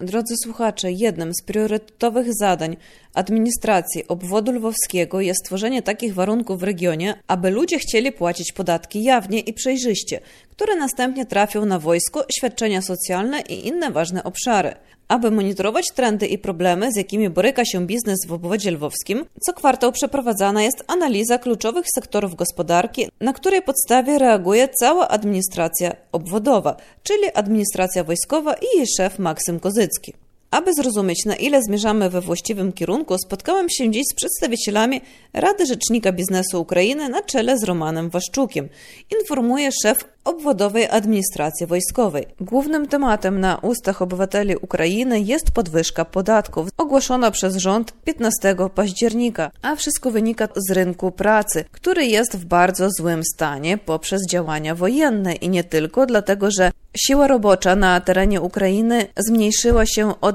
Drodzy słuchacze, jednym z priorytetowych zadań administracji obwodu lwowskiego jest stworzenie takich warunków w regionie, aby ludzie chcieli płacić podatki jawnie i przejrzyście, które następnie trafią na wojsko, świadczenia socjalne i inne ważne obszary. Aby monitorować trendy i problemy, z jakimi boryka się biznes w obwodzie lwowskim, co kwartał przeprowadzana jest analiza kluczowych sektorów gospodarki, na której podstawie reaguje cała administracja obwodowa, czyli administracja wojskowa i jej szef Maksym Kozycki. Aby zrozumieć, na ile zmierzamy we właściwym kierunku, spotkałem się dziś z przedstawicielami Rady Rzecznika Biznesu Ukrainy na czele z Romanem Waszczukiem, informuje szef obwodowej administracji wojskowej. Głównym tematem na ustach obywateli Ukrainy jest podwyżka podatków, ogłoszona przez rząd 15 października, a wszystko wynika z rynku pracy, który jest w bardzo złym stanie poprzez działania wojenne i nie tylko, dlatego że siła robocza na terenie Ukrainy zmniejszyła się o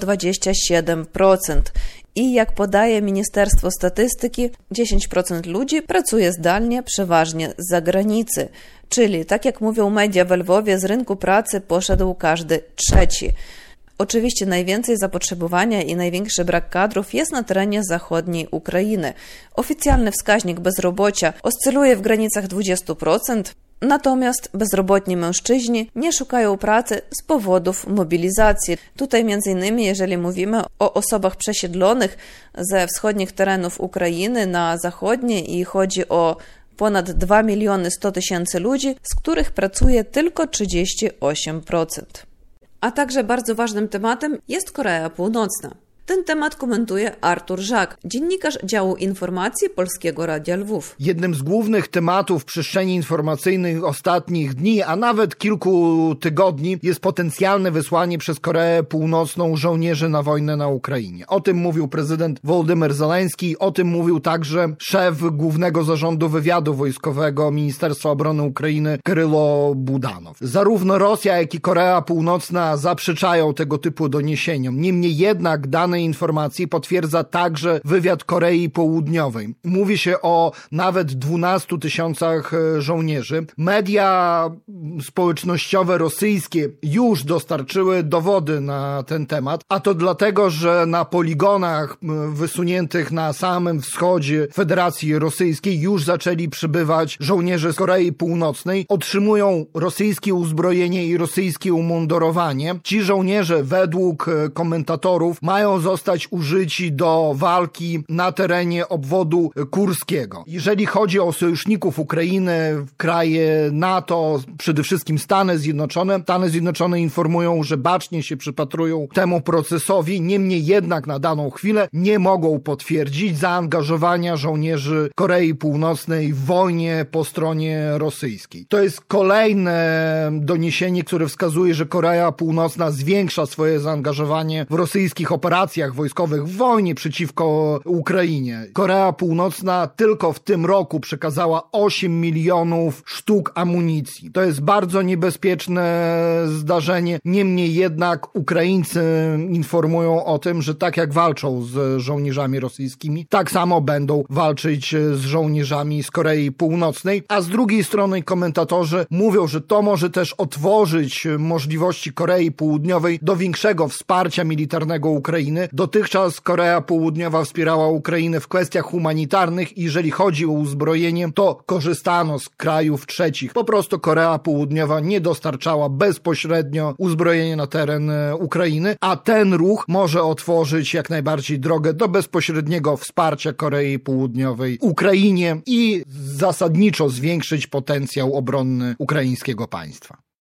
27%. I jak podaje Ministerstwo Statystyki, 10% ludzi pracuje zdalnie, przeważnie z zagranicy. Czyli, tak jak mówią media w Lwowie, z rynku pracy poszedł każdy trzeci. Oczywiście najwięcej zapotrzebowania i największy brak kadrów jest na terenie zachodniej Ukrainy. Oficjalny wskaźnik bezrobocia oscyluje w granicach 20%. Natomiast bezrobotni mężczyźni nie szukają pracy z powodów mobilizacji. Tutaj m.in. jeżeli mówimy o osobach przesiedlonych ze wschodnich terenów Ukrainy na zachodnie i chodzi o ponad 2 100 000 ludzi, z których pracuje tylko 38%. A także bardzo ważnym tematem jest Korea Północna. Ten temat komentuje Artur Żak, dziennikarz działu informacji Polskiego Radia Lwów. Jednym z głównych tematów w przestrzeni informacyjnej ostatnich dni, a nawet kilku tygodni jest potencjalne wysłanie przez Koreę Północną żołnierzy na wojnę na Ukrainie. O tym mówił prezydent Wołodymyr Zełenski, o tym mówił także szef Głównego Zarządu Wywiadu Wojskowego Ministerstwa Obrony Ukrainy Krylo Budanow. Zarówno Rosja, jak i Korea Północna zaprzeczają tego typu doniesieniom. Niemniej jednak dane informacji potwierdza także wywiad Korei Południowej. Mówi się o nawet 12 000 żołnierzy. Media społecznościowe rosyjskie już dostarczyły dowody na ten temat, a to dlatego, że na poligonach wysuniętych na samym wschodzie Federacji Rosyjskiej już zaczęli przybywać żołnierze z Korei Północnej. Otrzymują rosyjskie uzbrojenie i rosyjskie umundurowanie. Ci żołnierze według komentatorów mają zostać użyci do walki na terenie obwodu kurskiego. Jeżeli chodzi o sojuszników Ukrainy, kraje NATO, przede wszystkim Stany Zjednoczone informują, że bacznie się przypatrują temu procesowi, niemniej jednak na daną chwilę nie mogą potwierdzić zaangażowania żołnierzy Korei Północnej w wojnie po stronie rosyjskiej. To jest kolejne doniesienie, które wskazuje, że Korea Północna zwiększa swoje zaangażowanie w rosyjskich operacjach wojskowych w wojnie przeciwko Ukrainie. Korea Północna tylko w tym roku przekazała 8 milionów sztuk amunicji. To jest bardzo niebezpieczne zdarzenie. Niemniej jednak Ukraińcy informują o tym, że tak jak walczą z żołnierzami rosyjskimi, tak samo będą walczyć z żołnierzami z Korei Północnej. A z drugiej strony komentatorzy mówią, że to może też otworzyć możliwości Korei Południowej do większego wsparcia militarnego Ukrainy. Dotychczas Korea Południowa wspierała Ukrainę w kwestiach humanitarnych i jeżeli chodzi o uzbrojenie, to korzystano z krajów trzecich. Po prostu Korea Południowa nie dostarczała bezpośrednio uzbrojenia na teren Ukrainy, a ten ruch może otworzyć jak najbardziej drogę do bezpośredniego wsparcia Korei Południowej Ukrainie i zasadniczo zwiększyć potencjał obronny ukraińskiego państwa.